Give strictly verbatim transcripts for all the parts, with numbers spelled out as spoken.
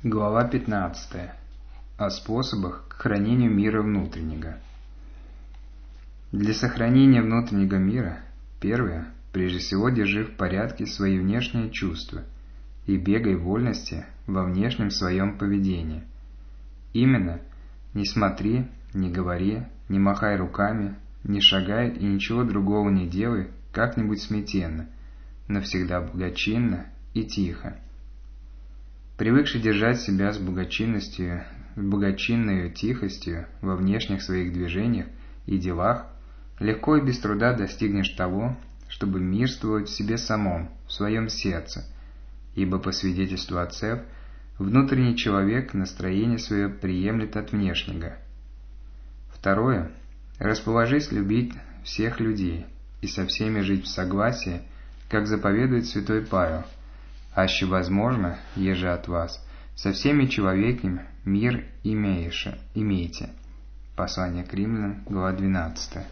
Глава пятнадцатая. О способах к хранению мира внутреннего. Для сохранения внутреннего мира, первое, прежде всего держи в порядке свои внешние чувства и бегай в вольности во внешнем своем поведении. Именно, не смотри, не говори, не махай руками, не шагай и ничего другого не делай как-нибудь смятенно, но всегда благочинно и тихо. Привыкший держать себя с благочинностью, с благочинной тихостью во внешних своих движениях и делах, легко и без труда достигнешь того, чтобы мирствовать в себе самом, в своем сердце, ибо, по свидетельству отцев, внутренний человек настроение свое приемлет от внешнего. Второе. Расположись любить всех людей и со всеми жить в согласии, как заповедует святой Павел, аще возможно, еже от вас, со всеми человеками мир имееше, имейте. Послание к Римлянам, глава двенадцатая.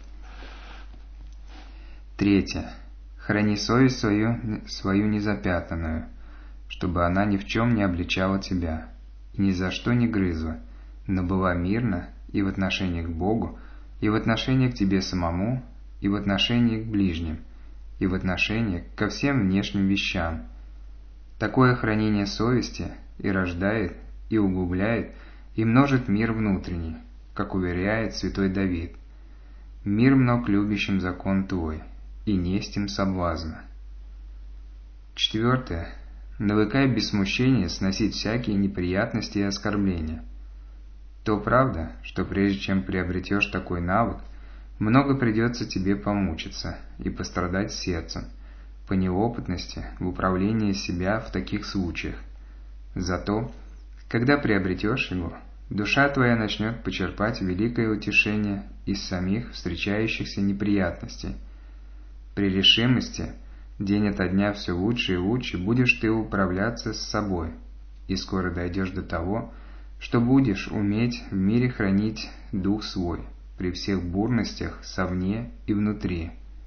Третье. Храни совесть свою, свою незапятнанную, чтобы она ни в чем не обличала тебя, и ни за что не грызла, но была мирна и в отношении к Богу, и в отношении к тебе самому, и в отношении к ближним, и в отношении ко всем внешним вещам. Такое хранение совести и рождает, и углубляет, и множит мир внутренний, как уверяет святой Давид. «Мир мног любящим закон твой, и несть им соблазна». Четвертое. Навыкай без смущения сносить всякие неприятности и оскорбления. То правда, что прежде чем приобретешь такой навык, много придется тебе помучиться и пострадать сердцем, по неопытности в управлении себя в таких случаях. Зато, когда приобретешь его, душа твоя начнет почерпать великое утешение из самих встречающихся неприятностей. При решимости, день ото дня все лучше и лучше будешь ты управляться с собой, и скоро дойдешь до того, что будешь уметь в мире хранить дух свой при всех бурностях совне и внутри.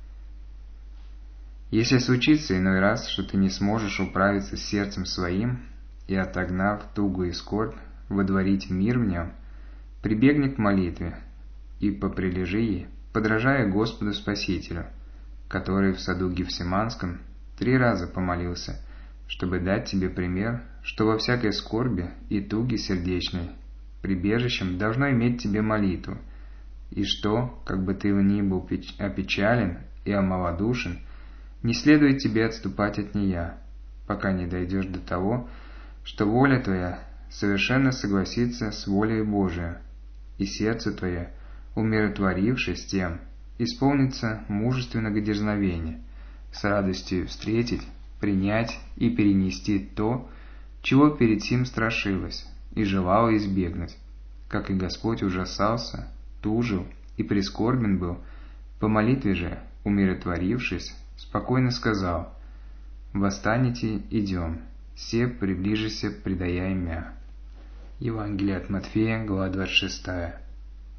Если случится иной раз, что ты не сможешь управиться с сердцем своим и, отогнав тугу и скорбь, водворить мир в нем, прибегни к молитве и поприлежи ей, подражая Господу Спасителю, который в саду Гефсиманском три раза помолился, чтобы дать тебе пример, что во всякой скорби и туге сердечной прибежищем должно иметь тебе молитву, и что, как бы ты ни был опечален и омалодушен, не следует тебе отступать от нея, пока не дойдешь до того, что воля твоя совершенно согласится с волей Божией, и сердце твое, умиротворившись тем, исполнится мужественного дерзновения, с радостью встретить, принять и перенести то, чего перед сим страшилось и желало избегнуть, как и Господь ужасался, тужил и прискорбен был, по молитве же, умиротворившись, спокойно сказал: «Восстанете, идем, се приближися, предая имя». Евангелие от Матфея, глава двадцать шестая.